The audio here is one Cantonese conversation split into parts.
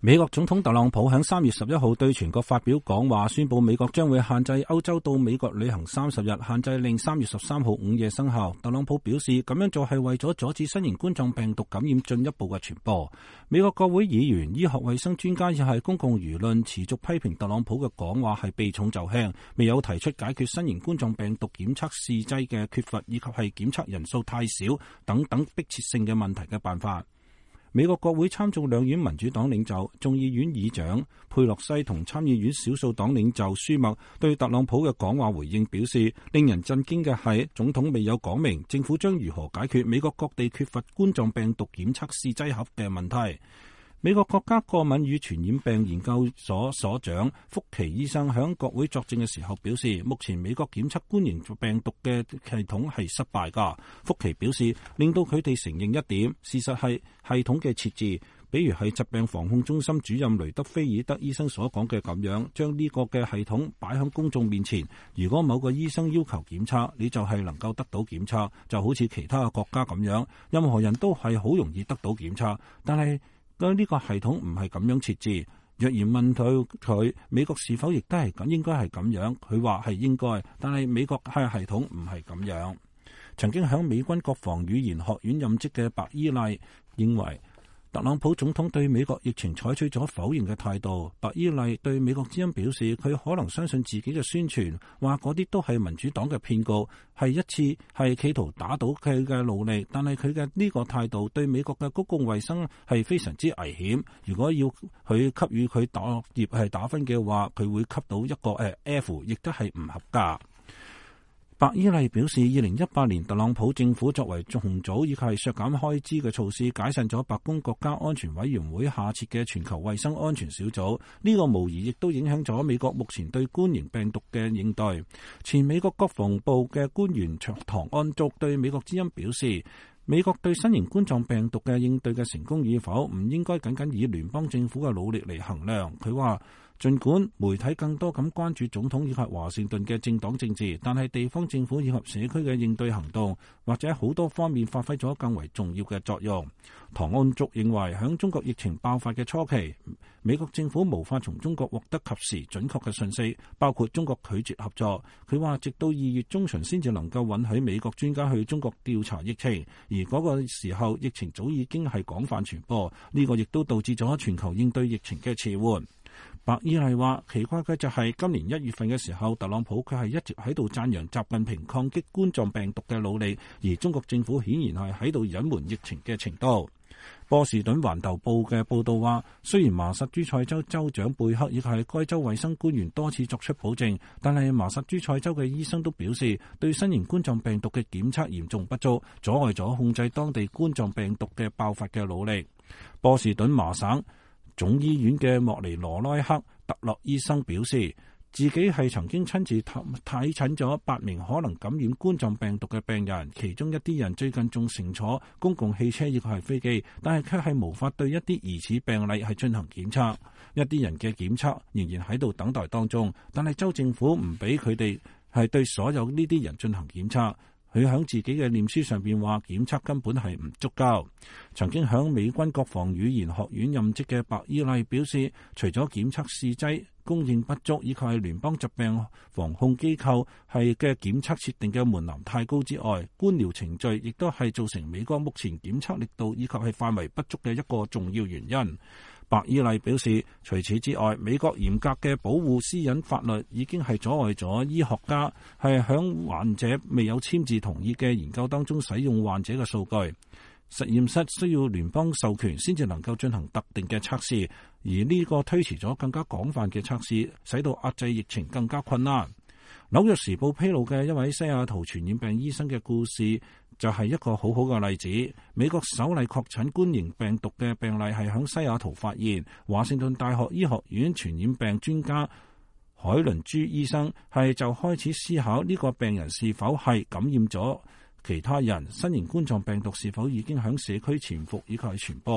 美國總統特朗普喺3月11號對全國發表講話，宣布美國將會限制歐洲到美國旅行30日，限制令3月13號午夜生效。特朗普表示，咁樣做係為咗阻止新型冠狀病毒感染進一步嘅傳播。美國國會議員、醫學衛生專家亦係公共輿論持續批評特朗普嘅講話係避重就輕，未有提出解決新型冠狀病毒檢測試劑嘅缺乏以及係檢測人數太少等等迫切性嘅問題嘅辦法。美國國會參眾兩院民主黨領袖、眾議院議長佩洛西同參議院少數黨領袖舒默對特朗普嘅講話回應表示，令人震驚嘅係總統未有講明政府將如何解決美國各地缺乏冠狀病毒檢測試劑盒嘅問題。美國國家過敏與傳染病研究所所長福奇醫生響國會作證嘅時候表示，目前美國檢測冠型病毒嘅系統係失敗㗎。福奇表示，令到佢哋承認一點，事實係系統嘅設置，比如係疾病防控中心主任雷德菲爾德醫生所講嘅咁樣，將呢個嘅系統擺喺公眾面前。如果某個醫生要求檢測，你就係能夠得到檢測，就好似其他嘅國家咁樣，任何人都係好容易得到檢測。但係呢個系統唔係咁樣設置。若然問到佢美國是否亦都係應該係咁樣，佢話係應該，但係美國係系統唔係咁樣。曾經響美軍國防語言學院任職嘅白伊麗認為，特朗普總統對美國疫情採取咗否認嘅態度。白伊麗對美國之音表示，佢可能相信自己嘅宣傳，話嗰啲都係民主黨嘅騙局，係一次係企圖打倒佢嘅努力，但係佢嘅呢個態度對美國嘅公共衛生係非常之危險。如果要佢給予佢打業係打分嘅話，佢會給到一個F， 亦都係唔合格。白伊麗表示，2018年特朗普政府作為重組以及係削減開支嘅措施，解散咗白宮國家安全委員會下設嘅全球衛生安全小組。呢個無疑亦都影響咗美國目前對冠型病毒嘅應對。前美國國防部嘅官員唐安竹對美國之音表示，美國對新型冠狀病毒嘅應對嘅成功與否，唔應該僅僅以聯邦政府嘅努力嚟衡量。佢話，儘管媒體更多咁關注總統以及華盛頓嘅政黨政治，但係地方政府以及社區嘅應對行動，或者好多方面發揮咗更為重要嘅作用。唐安竹認為，喺中國疫情爆發嘅初期，美國政府無法從中國獲得及時準確嘅信息，包括中國拒絕合作。佢話，直到2月中旬先至能夠允許美國專家去中國調查疫情，而嗰個時候疫情早已經係廣泛傳播，呢個亦都導致咗全球應對疫情嘅遲緩。白伊麗話，奇怪嘅就係今年1月份嘅時候，特朗普佢係一直喺度讚揚習近平抗擊冠狀病毒嘅努力，而中國政府顯然係喺度隱瞞疫情嘅程度。波士頓環球報嘅報道話，雖然麻薩諸塞州州長貝克亦係該州衛生官員多次作出保證，但係麻薩諸塞州嘅醫生都表示，對新型冠狀病毒嘅檢測嚴重不足，阻礙咗控制當地冠狀病毒嘅爆發嘅努力。波士頓麻省總醫院嘅莫尼羅拉克特洛醫生表示，自己係曾經親自睇診咗8名可能感染冠狀病毒嘅病人，其中一啲人最近仲乘坐公共汽車亦係飛機，但係卻係無法對一啲疑似病例係進行檢測。一啲人嘅檢測仍然喺度等待當中，但係州政府唔俾佢哋係對所有呢啲人進行檢測。佢喺自己嘅臉書上邊話，檢測根本係唔足夠。曾經喺美軍國防語言學院任職嘅白伊麗表示，除咗檢測試劑供應不足，以及係聯邦疾病防控機構係嘅檢測設定嘅門檻太高之外，官僚程序亦都係造成美國目前檢測力度以及係範圍不足嘅一個重要原因。白伊麗表示，除此之外，美國嚴格嘅保護私隱法律已經係阻礙咗醫學家係響患者未有簽字同意嘅研究當中使用患者嘅數據。實驗室需要聯邦授權先至能夠進行特定嘅測試，而呢個推遲咗更加廣泛嘅測試，使到壓制疫情更加困難。紐約時報披露嘅一位西雅圖傳染病醫生嘅故事就係一個好好嘅例子。美國首例確診冠型病毒嘅病例係響西雅圖發現。華盛頓大學醫學院傳染病專家海倫朱醫生係就開始思考呢個病人是否係感染咗其他人，新型冠狀病毒是否已經響社區潛伏以及傳播。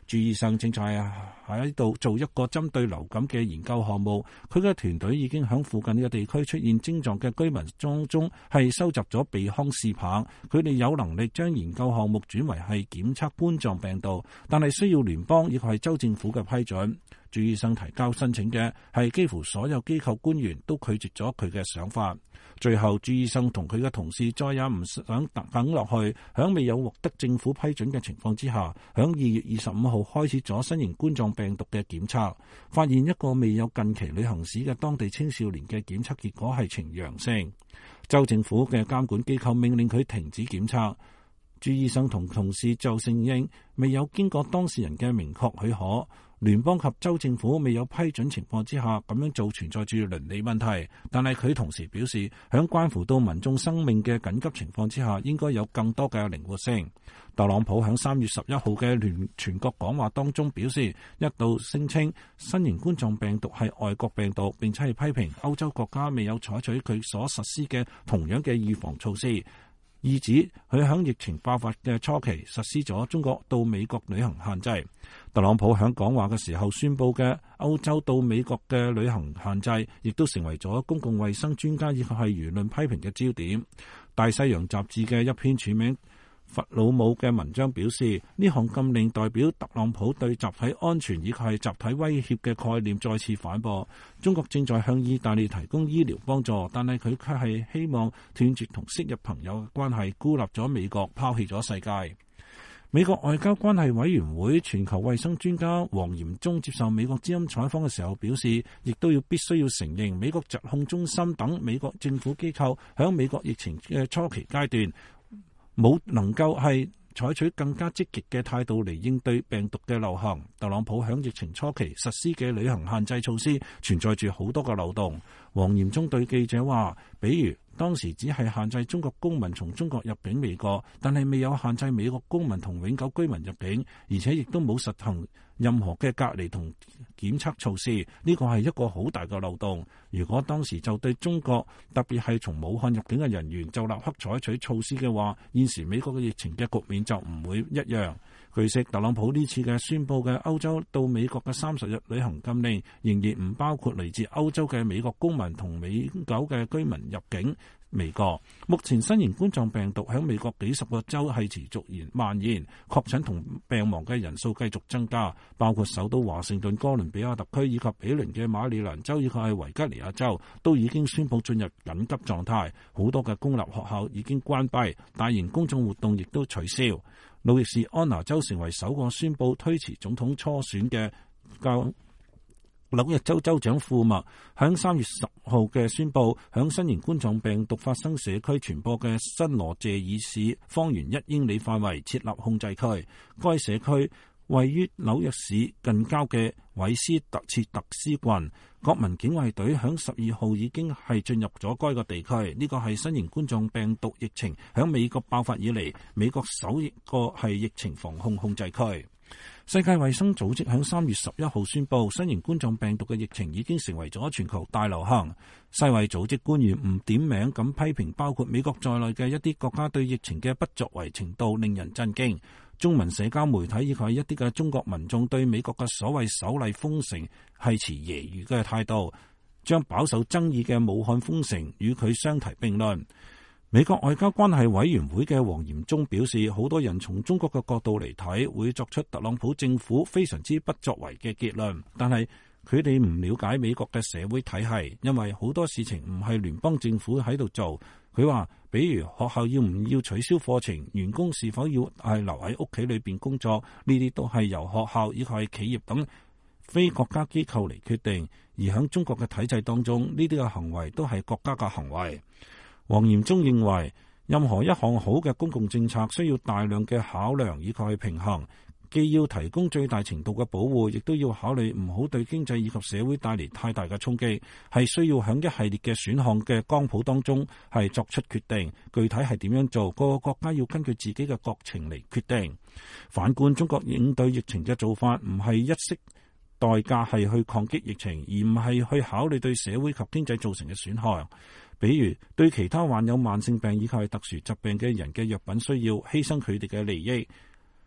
朱醫生正在喺度做一個針對流感嘅研究項目，佢嘅團隊已經喺附近嘅地區出現症狀嘅居民當中係收集咗鼻腔試棒，佢哋有能力將研究項目轉為係檢測冠狀病毒，但係需要聯邦亦係州政府嘅批准。朱醫生提交申請嘅係幾乎所有機構官員都拒絕咗佢嘅想法。最後，朱醫生同佢嘅同事再也唔想等落去，喺未有獲得政府批准嘅情況之下，喺2月25號開始咗新型冠狀病毒嘅檢測，發現一個未有近期旅行史嘅當地青少年嘅檢測結果係呈陽性。州政府嘅監管機構命令佢停止檢測。朱醫生同同事就承認未有經過當事人嘅明確許可，聯邦及州政府未有批准情況之下咁樣做存在住倫理問題。但係佢同時表示，喺關乎到民眾生命嘅緊急情況之下，應該有更多嘅靈活性。特朗普喺3月11號嘅全國講話當中表示，一度聲稱新型冠狀病毒係外國病毒，並且係批評歐洲國家未有採取佢所實施嘅同樣嘅預防措施。意指佢喺疫情爆發嘅初期實施咗中國到美國旅行限制。特朗普喺講話嘅時候宣佈嘅歐洲到美國嘅旅行限制，亦都成為咗公共衛生專家以及係輿論批評嘅焦點。大西洋雜誌嘅一篇署名佛魯姆嘅文章表示，呢項禁令代表特朗普對集體安全以及係集體威脅嘅概念再次反駁。中國正在向意大利提供醫療幫助，但係佢卻係希望斷絕同昔日朋友嘅關係，孤立咗美國，拋棄咗世界。美國外交關係委員會全球衛生專家黃炎忠接受美國之音採訪嘅時候表示，亦都必須要承認美國疾控中心等美國政府機構喺美國疫情嘅初期階段冇能夠係採取更加積極嘅態度嚟應對病毒嘅流行。特朗普喺疫情初期實施嘅旅行限制措施存在住好多嘅漏洞。黃炎忠對記者話，比如當時只係限制中國公民從中國入境美國，但係未有限制美國公民同永久居民入境，而且亦都冇實行任何嘅隔離同檢測措施。呢個係一個好大嘅漏洞。如果當時就對中國，特別係從武漢入境嘅人員就立刻採取措施嘅話，現時美國嘅疫情嘅局面就唔會一樣。據悉，特朗普呢次嘅宣佈嘅歐洲到美國嘅30日旅行禁令，仍然唔包括嚟自歐洲嘅美國公民同永久嘅居民入境美國。目前新型冠狀病毒喺美國幾十個州係持續蔓延，確診同病亡嘅人數繼續增加，包括首都華盛頓、哥倫比亞特區以及比鄰嘅馬里蘭州以及係維吉尼亞州都已經宣布進入緊急狀態。好多嘅公立學校已經關閉，大型公眾活動亦都取消。路易斯安那州成為首個宣布推遲總統初選嘅紐約州州長庫默喺3月10號嘅宣布，喺新型冠狀病毒發生社區傳播嘅新羅謝爾市方圓1英里範圍設立控制區。該社區位於紐約市近郊嘅韋斯特切特斯郡。國民警衛隊喺12號已經係進入咗該個地區。呢個係新型冠狀病毒疫情喺美國爆發以嚟，美國首一個係疫情防控控制區。世界衛生組織喺3月11號宣布，新型冠狀病毒嘅疫情已經成為咗全球大流行。世衛組織官員唔點名咁批評包括美國在內嘅一啲國家對疫情嘅不作為程度令人震驚。中文社交媒體以及一啲嘅中國民眾對美國嘅所謂首例封城係持揶揄嘅態度，將飽受爭議嘅武漢封城與佢相提並論。美國外交關係委員會嘅黃炎忠表示，好多人從中國嘅角度嚟睇，會作出特朗普政府非常之不作為嘅結論，但係佢哋唔了解美國嘅社會體系，因為好多事情唔係聯邦政府喺度做。佢話，比如學校要唔要取消課程，員工是否要係留喺屋企裏邊工作，呢啲都係由學校以及係企業等非國家機構嚟決定。而喺中國嘅體制當中，呢啲嘅行為都係國家嘅行為。黃炎忠認為，任何一項好嘅公共政策需要大量嘅考量以及係平衡，既要提供最大程度嘅保護，亦都要考慮唔好對經濟以及社會帶嚟太大嘅衝擊，係需要喺一系列嘅選項嘅光譜當中係作出決定。具體係點樣做，各個國家要根據自己嘅國情嚟決定。反觀中國應對疫情嘅做法，唔係一息代價係去抗擊疫情，而唔係去考慮對社會及經濟造成嘅損害。比如對其他患有慢性病以及特殊疾病嘅人嘅藥品需要犧牲佢哋嘅利益。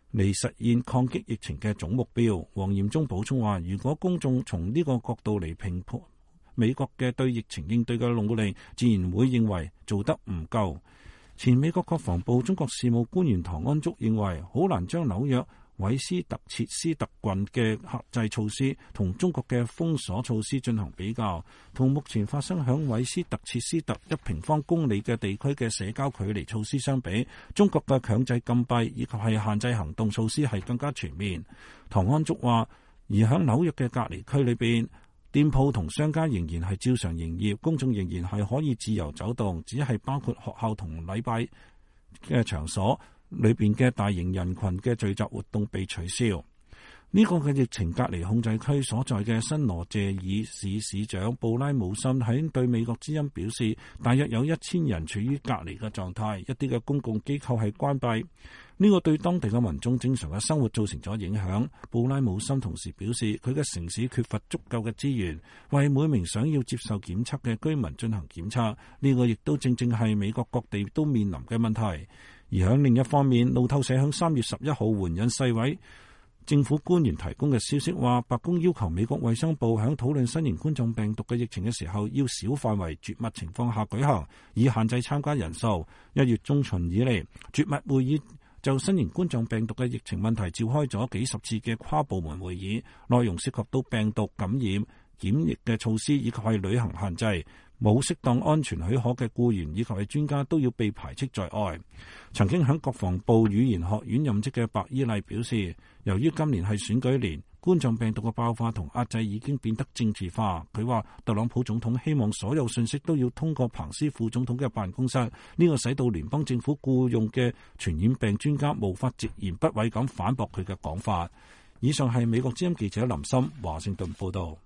嚟實現抗擊疫情嘅總目標。黃炎忠補充話，如果公眾從呢個角度嚟評判美國嘅對疫情應對嘅努力，自然會認為做得唔夠。前美國國防部中國事務官員唐安竹認為，好難將紐約韋斯特切斯特郡嘅克制措施同中國嘅封鎖措施進行比較。同目前發生響韋斯特切斯特1平方公里嘅地區嘅社交距離措施相比，中國嘅強制禁閉以及係限制行動措施係更加全面。唐安竹話，而響紐約嘅隔離區裏邊，店鋪同商家仍然係照常營業，公眾仍然係可以自由走動，只係包括學校同禮拜嘅場所裏邊嘅大型人群嘅聚集活動被取消。呢個嘅疫情隔離控制區所在嘅新羅謝爾市市長布拉姆森喺對美國之音表示，大約有1000人處於隔離嘅狀態，一啲嘅公共機構係關閉。呢個對當地嘅民眾正常嘅生活造成咗影響。布拉姆森同時表示，佢嘅城市缺乏足夠嘅資源，為每名想要接受檢測嘅居民進行檢測。呢個亦都正正係美國各地都面臨嘅問題。而喺另一方面，路透社喺3月11號援引世衛政府官員提供嘅消息話，白宮要求美國衛生部喺討論新型冠狀病毒嘅疫情嘅時候，要小範圍絕密情況下舉行，以限制參加人數。1月中旬以嚟，絕密會議就新型冠狀病毒嘅疫情問題召開咗幾十次嘅跨部門會議，內容涉及到病毒感染、檢疫嘅措施以及係旅行限制。冇適當安全許可嘅僱員以及係專家都要被排斥在外。曾經喺國防部語言學院任職嘅白伊麗表示，由於今年係選舉年，冠狀病毒嘅爆發同壓制已經變得政治化。佢話特朗普總統希望所有信息都要通過彭斯副總統嘅辦公室，呢個使到聯邦政府僱用嘅傳染病專家無法直言不諱咁反駁佢嘅講法。以上係美國之音記者林森華盛頓報道。